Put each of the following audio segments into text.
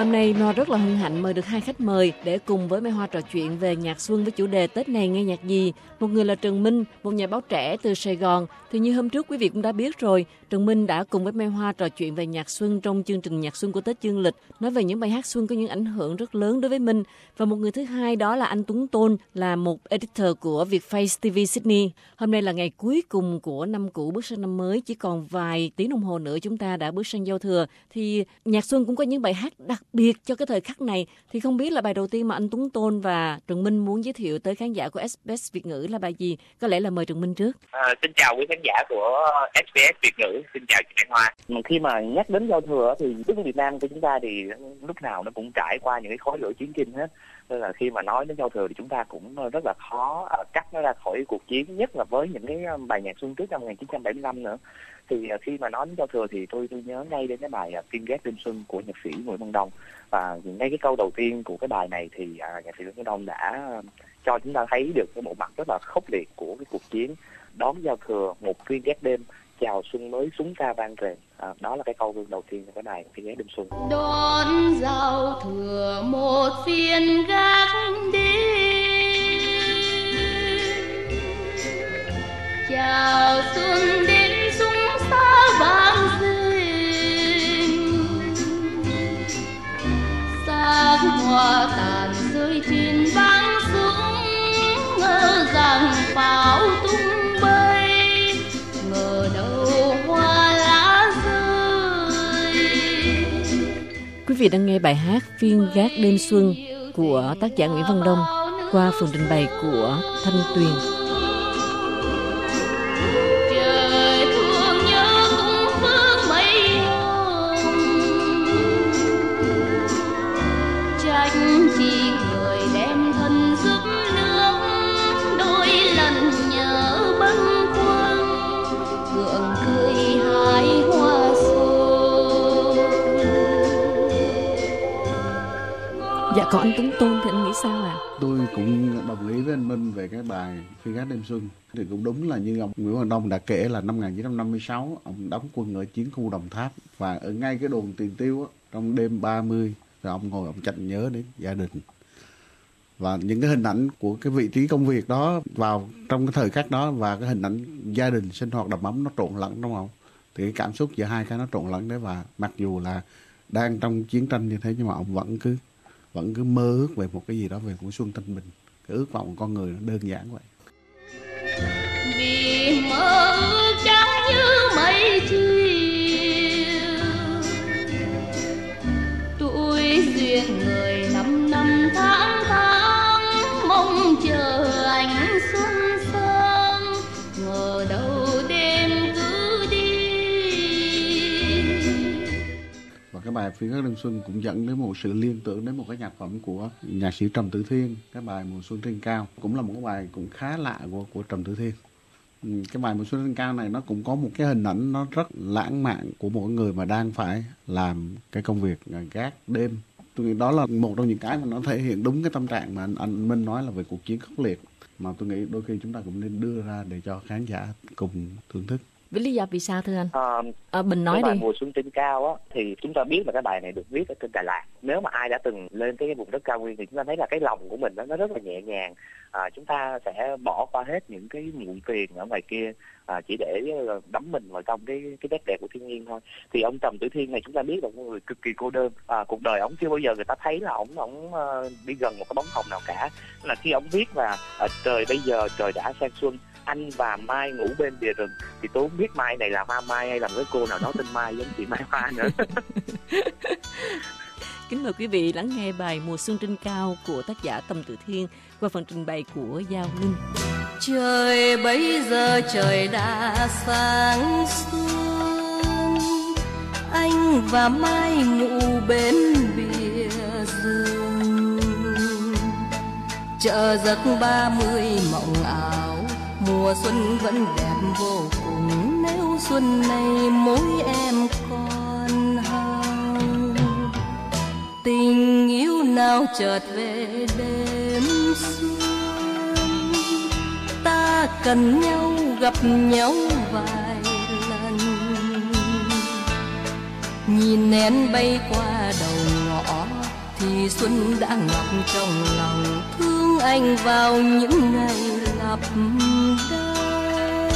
Hôm nay Noa rất là hân hạnh mời được hai khách mời để cùng với Mai Hoa trò chuyện về nhạc xuân với chủ đề Tết này nghe nhạc gì. Một người là Trần Minh, một nhà báo trẻ từ Sài Gòn. Thì như hôm trước quý vị cũng đã biết rồi, Trần Minh đã cùng với Mai Hoa trò chuyện về nhạc xuân trong chương trình Nhạc xuân của Tết dương lịch, nói về những bài hát xuân có những ảnh hưởng rất lớn đối với Minh. Và một người thứ hai đó là anh Tuấn Tôn, là một editor của Vietface TV Sydney. Hôm nay là ngày cuối cùng của năm cũ bước sang năm mới, chỉ còn vài tiếng đồng hồ nữa chúng ta đã bước sang giao thừa. Thì nhạc xuân cũng có những bài hát đặc biệt cho cái thời khắc này. Thì không biết là bài đầu tiên mà anh Tuấn Tôn và Trần Minh muốn giới thiệu tới khán giả của SBS Việt ngữ là bài gì? Có lẽ là mời Trần Minh trước. Xin chào quý khán giả của SBS Việt ngữ, xin chào chị Mai Hoa. Khi mà nhắc đến giao thừa thì nước Việt Nam của chúng ta thì lúc nào nó cũng trải qua những cái khói lửa chiến tranh hết. Nên là khi mà nói đến giao thừa thì chúng ta cũng rất là khó cắt nó ra khỏi cuộc chiến, nhất là với những cái bài nhạc xuân trước năm 1975 nữa. Thì khi mà nói đến giao thừa thì tôi nhớ ngay đến cái bài Tiên Gác Đêm Xuân của nhạc sĩ Nguyễn Văn Đông. Và ngay cái câu đầu tiên của cái bài này thì nhạc sĩ Nguyễn Văn Đông đã cho chúng ta thấy được cái bộ mặt rất là khốc liệt của cái cuộc chiến. Đón giao thừa một phiên gác đêm, chào xuân mới súng ca vang rền. Đó là cái câu đầu tiên của cái bài Tiên Gác Đêm Xuân. Đón giao thừa một phiên gác đêm, chào xuân đến súng xa vang rền, sắc hoa tàn rơi trên vang súng, ngỡ rằng pháo tung bay, ngờ đâu hoa lá rơi. Quý vị đang nghe bài hát Phiên Gác Đêm Xuân của tác giả Nguyễn Văn Đông qua phần trình bày của Thanh Tuyền. Chỉ người đem thân giúp nước, đôi lần nhớ bâng khuâng, gượng cười hái hoa xuân. Dạ, còn anh Tuấn Tôn thì anh nghĩ sao ạ? Tôi cũng đồng ý với anh Minh về cái bài Phiên Gác Đêm Xuân. Thì cũng đúng là như ông Nguyễn Văn Đông đã kể là năm 1956 ông đóng quân ở chiến khu Đồng Tháp, và ở ngay cái đồn Tiền Tiêu á, trong đêm 30 rồi ông ngồi ông chạnh nhớ đến gia đình. Và những cái hình ảnh của cái vị trí công việc đó vào trong cái thời khắc đó, và cái hình ảnh gia đình sinh hoạt đầm ấm nó trộn lẫn đúng không? Thì cái cảm xúc giữa hai cái nó trộn lẫn đấy. Và mặc dù là đang trong chiến tranh như thế nhưng mà ông vẫn cứ mơ ước về một cái gì đó, về mùa xuân thanh bình. Cái ước vọng của con người nó đơn giản vậy. Vì mơ ước trắng như mây chiều, tuổi duyên người năm tháng mong chờ ánh xuân sớm, ngờ đâu đêm cứ đi. Và cái bài Phiên Gác Đêm Xuân cũng dẫn đến một sự liên tưởng đến một cái nhạc phẩm của nhạc sĩ Trầm Tử Thiên, cái bài Mùa Xuân Trên Cao, cũng là một cái bài cũng khá lạ của Trầm Tử Thiên. Cái bài Mùa Xuân Trên Cao này nó cũng có một cái hình ảnh nó rất lãng mạn của một người mà đang phải làm cái công việc gác đêm. Tôi nghĩ đó là một trong những cái mà nó thể hiện đúng cái tâm trạng mà anh Minh nói là về cuộc chiến khốc liệt, mà tôi nghĩ đôi khi chúng ta cũng nên đưa ra để cho khán giả cùng thưởng thức. Với lý do vì sao thưa anh? Bình nói cái bài đi. Mùa Xuân Trên Cao á, thì chúng ta biết là cái bài này được viết ở trên Đà Lạt. Nếu mà ai đã từng lên tới cái vùng đất cao nguyên thì chúng ta thấy là cái lòng của mình đó, nó rất là nhẹ nhàng. Chúng ta sẽ bỏ qua hết những cái muộn phiền ở ngoài kia, chỉ để đắm mình vào trong cái nét đẹp của thiên nhiên thôi. Thì ông Trầm Tử Thiên này chúng ta biết là một người cực kỳ cô đơn. Cuộc đời ông chưa bao giờ người ta thấy là ông đi gần một cái bóng hồng nào cả. Là khi ông viết là trời bây giờ trời đã sang xuân, anh và Mai ngủ bên bìa rừng, thì tôi không biết Mai này là Hoa Mai hay là một cái cô nào đó tên Mai giống chị Mai Hoa nữa. Kính mời quý vị lắng nghe bài Mùa Xuân Trên Cao của tác giả Trầm Tử Thiên qua phần trình bày của Giao Linh. Trời bây giờ trời đã sáng xuân, anh và Mai ngủ bên bìa rừng, chờ giấc 30 mộng ảo, mùa xuân vẫn đẹp vô cùng nếu xuân này mỗi em còn hồng. Tình yêu nào chợt về đêm xuân, ta cần nhau gặp nhau vài lần, nhìn nén bay qua đầu ngõ thì xuân đã ngọc trong lòng, thương anh vào những ngày lặp đau.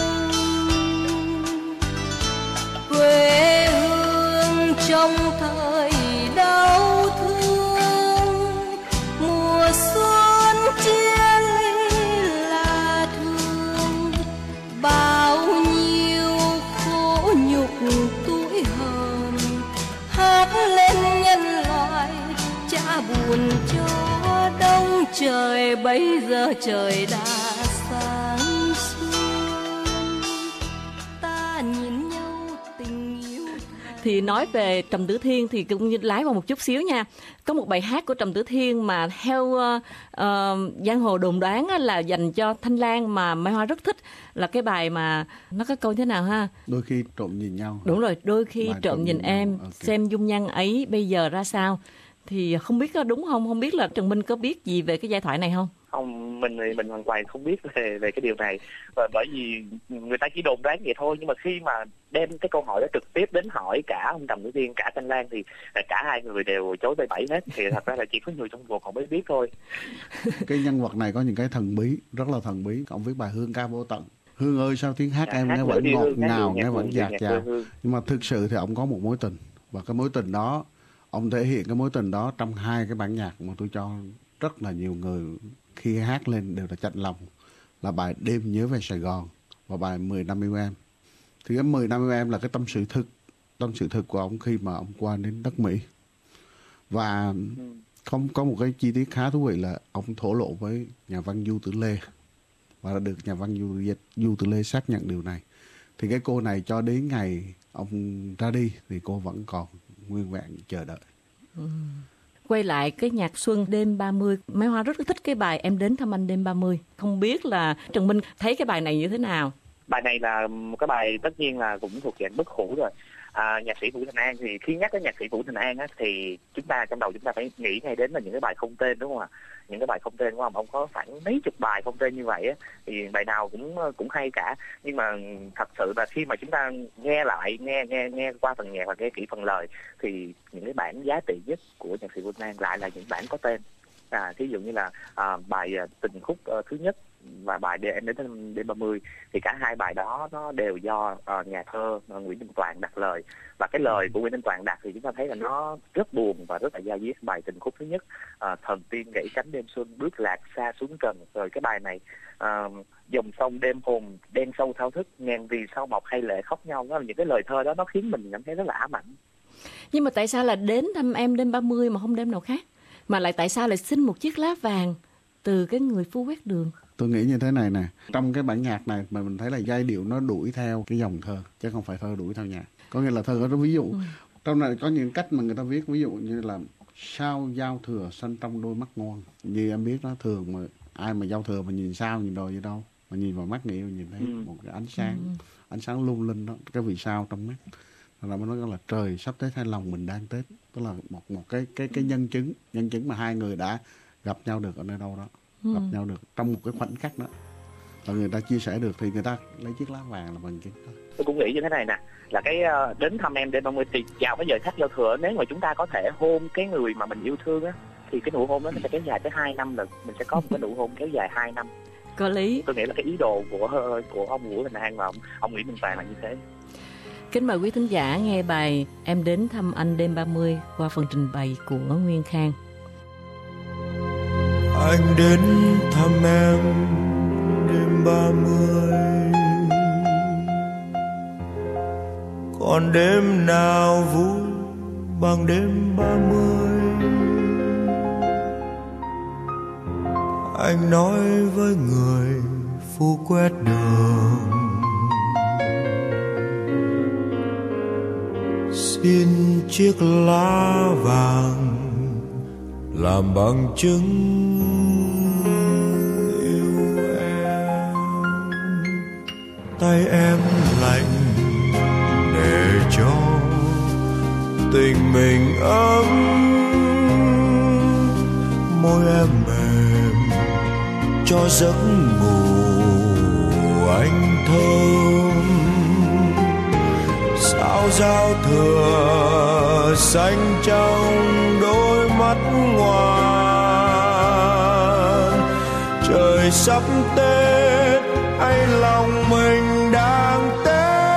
Quê hương trong thời đau thương, mùa xuân chia ly là thương, bao nhiêu khổ nhục tủi hờn hát lên nhân loại, chả buồn cho đông trời bấy giờ trời đã sáng xuân. Ta nhìn nhau tình yêu. Thì nói về Trầm Tử Thiên thì cũng lái vào một chút xíu nha. Có một bài hát của Trầm Tử Thiên mà theo giang hồ đồn đoán là dành cho Thanh Lan mà Mai Hoa rất thích, là cái bài mà nó có câu thế nào ha? Đôi khi trộm nhìn nhau. Đúng rồi, đôi khi trộm nhìn em, okay. xem dung nhan ấy bây giờ ra sao. Thì không biết có đúng không? Không biết là Trần Minh có biết gì về cái giai thoại này không? Không, mình hoàn toàn không biết về cái điều này, và bởi vì người ta chỉ đồn đoán vậy thôi. Nhưng mà khi mà đem cái câu hỏi đó trực tiếp đến hỏi cả ông Trầm Tử Thiên, cả Thanh Lan thì cả hai người đều chối bay bẫy hết. Thì thật ra là chỉ có người trong cuộc họ mới biết thôi. Cái nhân vật này có những cái thần bí, rất là thần bí. Ông viết bài Hương Ca Vô Tận. Hương ơi sao tiếng hát em nghe vẫn ngọt ngào, nghe vẫn dạt dào. Nhưng mà thực sự thì ông có một mối tình, và cái mối tình đó ông thể hiện cái mối tình đó trong hai cái bản nhạc mà tôi cho rất là nhiều người khi hát lên đều là chạnh lòng, là bài Đêm Nhớ Về Sài Gòn và bài 10 năm yêu em. Thì cái 10 năm yêu em là cái tâm sự thực của ông khi mà ông qua đến đất Mỹ. Và không có một cái chi tiết khá thú vị là ông thổ lộ với nhà văn Du Tử Lê, và được nhà văn Du Tử Lê xác nhận điều này. Thì cái cô này cho đến ngày ông ra đi thì cô vẫn còn nguyên vẹn chờ đợi. Quay lại cái nhạc xuân đêm 30, Mai Hoa rất thích cái bài Em Đến Thăm Anh Đêm 30. Không biết là Trần Minh thấy cái bài này như thế nào? Bài này là một cái bài tất nhiên là cũng thuộc dạng bất hủ rồi. Nhạc sĩ Vũ Thành An thì khi nhắc đến nhạc sĩ Vũ Thành An á, thì trong đầu chúng ta phải nghĩ ngay đến là những cái bài không tên, đúng không ạ? Những cái bài không tên của ông có khoảng mấy chục bài không tên như vậy á, thì bài nào cũng hay cả. Nhưng mà thật sự là khi mà chúng ta nghe lại nghe qua phần nhạc và nghe kỹ phần lời thì những cái bản giá trị nhất của nhạc sĩ Vũ Thành An lại là những bản có tên. Thí dụ như là bài Tình Khúc thứ nhất và bài Em Đến Đêm 30, thì cả hai bài đó nó đều do nhà thơ Nguyễn Đình Toàn đặt lời. Và cái lời của Nguyễn Đình Toàn đặt thì chúng ta thấy là nó rất buồn và rất là da diết. Bài Tình Khúc thứ nhất, thần tiên gãy cánh đêm xuân bước lạc xa xuống trần. Rồi cái bài này, dòng sông đêm hồn đen sâu thao thức, ngàn vì sao mọc hay lệ khóc nhau. Đó là những cái lời thơ đó, nó khiến mình cảm thấy rất là ám ảnh. Nhưng mà tại sao là đến thăm em đêm 30 mà không đêm nào khác? Mà lại tại sao lại xin một chiếc lá vàng từ cái người phu quét đường? Tôi nghĩ như thế này nè, trong cái bản nhạc này mà mình thấy là giai điệu nó đuổi theo cái dòng thơ, chứ không phải thơ đuổi theo nhạc. Có nghĩa là thơ có ví dụ, trong này có những cách mà người ta viết, ví dụ như là sao giao thừa xanh trong đôi mắt ngoan. Như em biết đó, thường mà ai mà giao thừa mà nhìn sao, nhìn đồ gì đâu, mà nhìn vào mắt người yêu nhìn thấy một cái ánh sáng lung linh đó, cái vì sao trong mắt. Là mới nói là trời sắp Tết hay lòng mình đang Tết. Tức là một cái nhân chứng mà hai người đã gặp nhau được ở nơi đâu đó, gặp nhau được trong một cái khoảnh khắc đó, và người ta chia sẻ được thì người ta lấy chiếc lá vàng là bằng chứng đó. Tôi cũng nghĩ như thế này nè, là cái đến thăm em đêm 30 thì vào cái giờ khắc giao thừa, nếu mà chúng ta có thể hôn cái người mà mình yêu thương á, thì cái nụ hôn đó nó sẽ kéo dài tới 2 năm lần. Mình sẽ có một cái nụ hôn kéo dài 2 năm. Có lý. Tôi nghĩ là cái ý đồ của ông Vũ Thành An và ông Nguyễn Đình Toàn là như thế. Kính mời quý thính giả nghe bài Em Đến Thăm Anh Đêm 30 qua phần trình bày của Nguyên Khang. Anh đến thăm em đêm 30, còn đêm nào vui bằng đêm 30. Anh nói với người phu quét đường, xin chiếc lá vàng làm bằng chứng yêu em. Tay em lạnh để cho tình mình ấm, môi em mềm cho giấc ngủ anh thơm. Sao giao thừa xanh trong đôi mắt mắt ngoan. Trời sắp Tết hay lòng mình đang Tết,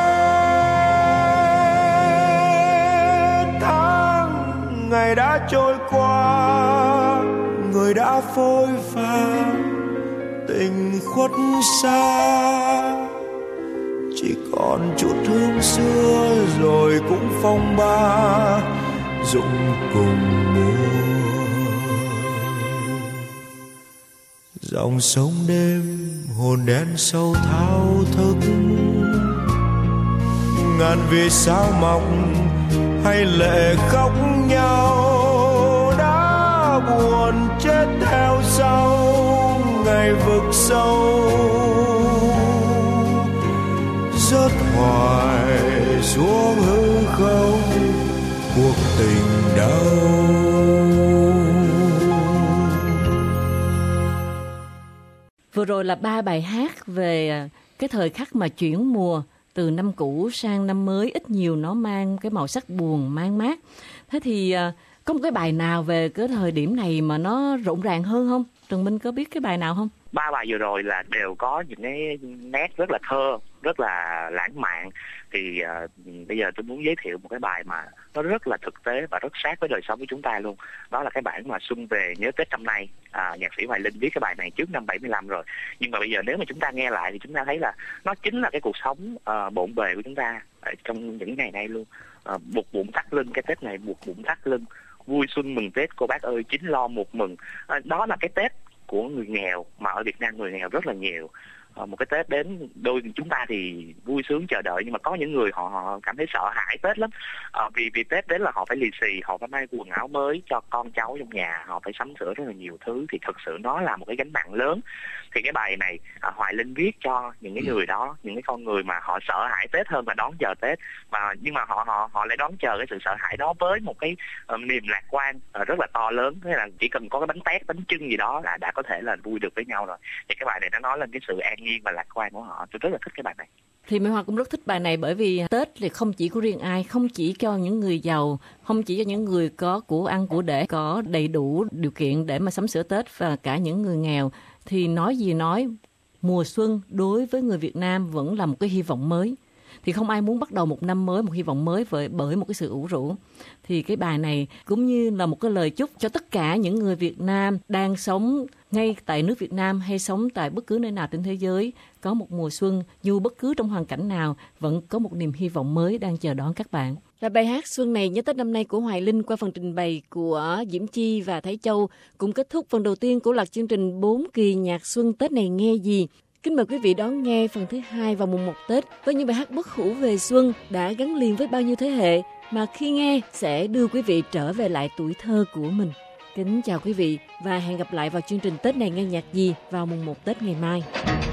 tháng ngày đã trôi qua, người đã phôi pha, tình khuất xa, chỉ còn chút hương xưa rồi cũng phong ba rụng cùng mùa. Dòng sông đêm hồn đen sâu thao thức, ngàn vì sao mọc hay lệ khóc nhau, đã buồn chết theo sau ngày vực sâu, rớt hoài xuống hư không cuộc tình đau. Vừa rồi là 3 bài hát về cái thời khắc mà chuyển mùa từ năm cũ sang năm mới, ít nhiều nó mang cái màu sắc buồn man mát. Thế thì có một cái bài nào về cái thời điểm này mà nó rộn ràng hơn không? Trần Minh có biết cái bài nào không? 3 bài vừa rồi là đều có những cái nét rất là thơ, rất là lãng mạn. Thì bây giờ tôi muốn giới thiệu một cái bài mà nó rất là thực tế và rất sát với đời sống của chúng ta luôn. Đó là cái bản mà Xuân Về Nhớ Tết Năm Nay. Nhạc sĩ Hoài Linh viết cái bài này trước năm 75 rồi. Nhưng mà bây giờ nếu mà chúng ta nghe lại thì chúng ta thấy là nó chính là cái cuộc sống bộn bề của chúng ta trong những ngày nay luôn. Buộc bụng thắt lưng, cái Tết này buộc bụng thắt lưng. Vui xuân mừng Tết cô bác ơi, chính lo một mừng. Đó là cái Tết của người nghèo, mà ở Việt Nam người nghèo rất là nhiều. Một cái Tết đến đôi chúng ta thì vui sướng chờ đợi, nhưng mà có những người họ cảm thấy sợ hãi Tết lắm. Vì Tết đến là họ phải lì xì, họ phải may quần áo mới cho con cháu trong nhà, họ phải sắm sửa rất là nhiều thứ, thì thật sự nó là một cái gánh nặng lớn. Thì cái bài này Hoài Linh viết cho những cái người đó, những cái con người mà họ sợ hãi Tết hơn là đón chờ Tết, nhưng mà họ lại đón chờ cái sự sợ hãi đó với một cái niềm lạc quan rất là to lớn. Thế là chỉ cần có cái bánh tét, bánh chưng gì đó là đã có thể là vui được với nhau rồi. Thì cái bài này nó nói lên cái sự an nhiên và lạc quan của họ. Tôi rất là thích cái bài này. Thì Mai Hoa cũng rất thích bài này, bởi vì Tết thì không chỉ của riêng ai, không chỉ cho những người giàu, không chỉ cho những người có của ăn của để, có đầy đủ điều kiện để mà sắm sửa Tết, và cả những người nghèo. Thì nói gì nói, mùa xuân đối với người Việt Nam vẫn là một cái hy vọng mới. Thì không ai muốn bắt đầu một năm mới, một hy vọng mới bởi một cái sự ủ rũ. Thì cái bài này cũng như là một cái lời chúc cho tất cả những người Việt Nam đang sống ngay tại nước Việt Nam hay sống tại bất cứ nơi nào trên thế giới, có một mùa xuân, dù bất cứ trong hoàn cảnh nào, vẫn có một niềm hy vọng mới đang chờ đón các bạn. Và bài hát Xuân Này Nhớ Tết Năm Nay của Hoài Linh qua phần trình bày của Diễm Chi và Thái Châu cũng kết thúc phần đầu tiên của loạt chương trình 4 kỳ nhạc xuân Tết này nghe gì. Kính mời quý vị đón nghe phần thứ 2 vào mùng 1 Tết với những bài hát bất hủ về xuân đã gắn liền với bao nhiêu thế hệ, mà khi nghe sẽ đưa quý vị trở về lại tuổi thơ của mình. Kính chào quý vị và hẹn gặp lại vào chương trình Tết này nghe nhạc gì vào mùng 1 Tết ngày mai.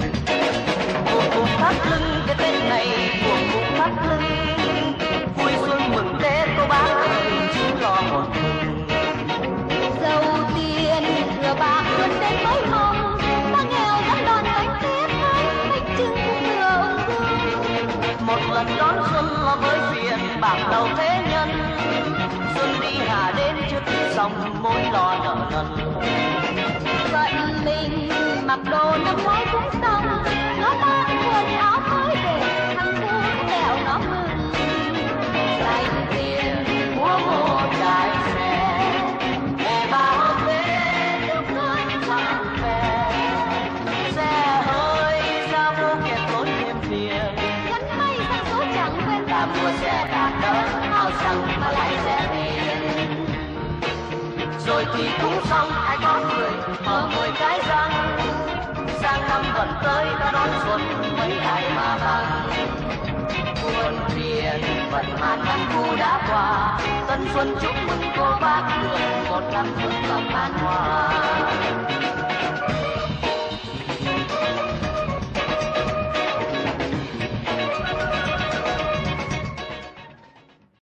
Buồn thắt lưng cái Tết này, buồn thắt lưng, vui xuân mừng Tết cô bác ơi, chỉ lo một mừng. Dầu tiền thừa bạc xuân đến mới hồng, ta nghèo vẫn đón bánh Tết hay bánh trưng thừa ông. Một lần đón xuân lo với phiền bạc đầu thế nhân, xuân đi hà đến trước dòng môi lo nợ nần. Phận mình mặc đồ năm ngoái cũng xong, nó mang quần áo mới về thằng cu đèo nó mừng. Dành tiền mua một đại xe để bao về nước cơn trọn về. Xe hơi ra vô kẹt tốn thêm tiền, gắn may sang số chẳng quên ta mua xe đạp đỡ áo xăng mà lại xe tiền. Rồi thì cũng xong, ai có người mở 10 cái răng, sang năm vẫn tới ta đón xuân mấy ai mà bằng. Buồn phiền vận hạn năm cũ đã qua, tân xuân chúc mừng cô bác đường một năm xuân gặp an hòa.